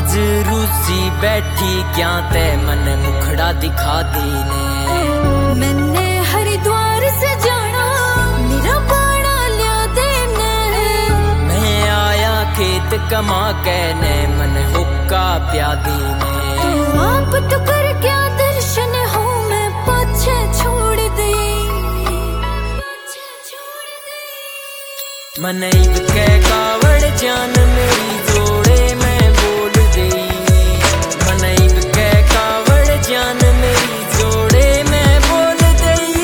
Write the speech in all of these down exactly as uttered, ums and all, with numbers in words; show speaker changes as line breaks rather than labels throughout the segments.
आज रूसी बैठी क्या ते मन मुखड़ा दिखा दीने।
मैंने हरिद्वार से जाना मेरा बाड़ा लिया देने।
मैं आया खेत कमा के ने मन हुक्का प्या दीने।
आप तो कर क्या दर्शन हो मैं पाछे छोड़ दी।
मन इब के कावड़ जान मेरी जोड़े मैं बोल दी। मन इब के कावड़ जान मेरी जोड़े मैं बोल दी।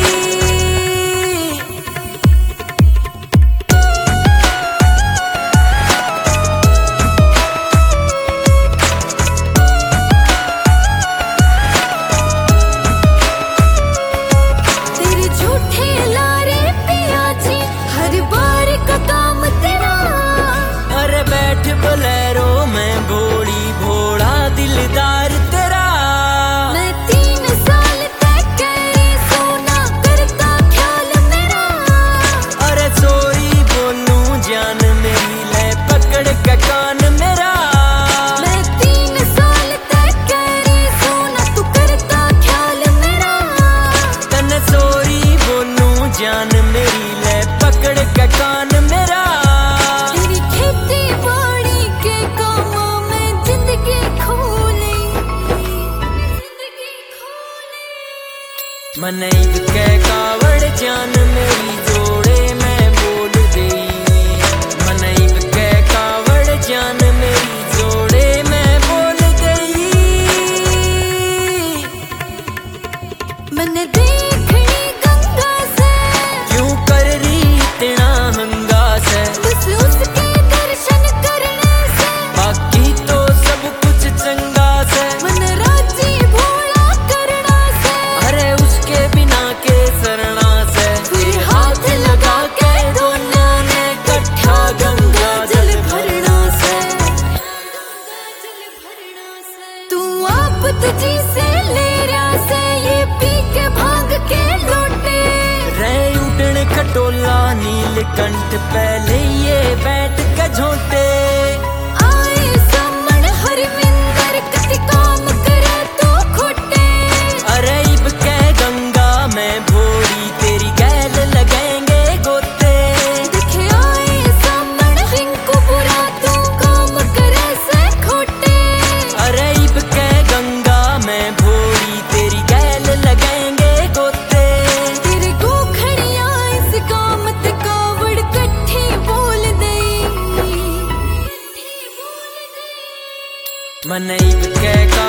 तेरे झूठे लारे पिया जी हर बार का काम तेरा।
अरे बैठ बोलेरो मैं भोली भोला दिलदार तेरा।
मैं तीन साल तक करी सोना करता ख्याल मेरा।
अरे सोरी बोलू जान मेरी ले पकड़ के कान मेरा।
मैं तीन साल तक करी सोना तू करता ख्याल मेरा।
तन सोरी बोलू जान मेरी ले पकड़ के कान मेरा।
तेरी खेती बाड़ी के कामों में जिंदगी खोली। जिंदगी खोली।
मन इब के कावड़ जान मेरी जोड़े मैं बोल दी। मन इब के कावड़ जान मेरी जोड़े मैं बोल गई।
मैंने देखनी गंगा से
क्यों कर रही इतना हंगास है।
बस उसके दर्शन करने से
बाकी तो सब कुछ चंगा से।
मन राजी भोला करना से।
अरे उसके बिना के सरना से।
फिर हाथ लगा के दोनों ने इकट्ठा गंगा जल भरना से। तू आप तुझी से ले रहा से ये पी के भाग के लौटे।
रे उड़न खटोला नीलकंठ पहले ये बैठ के झोंटे।
आए सामण हरविंदर कति काम करे तो खोटे।
अरे इब के गंगा में भोरी तेरी गैल लगेंगे गोते।
दिखे आए सामण रिंकू बुरा तू काम करे से खोटे।
अरे इब के गंगा में भोरी तेरी गैल लगेंगे गोते।
तेरे गोखड़िया इस काम ते कावड़ कट्ठी बोल दई।
मन इब के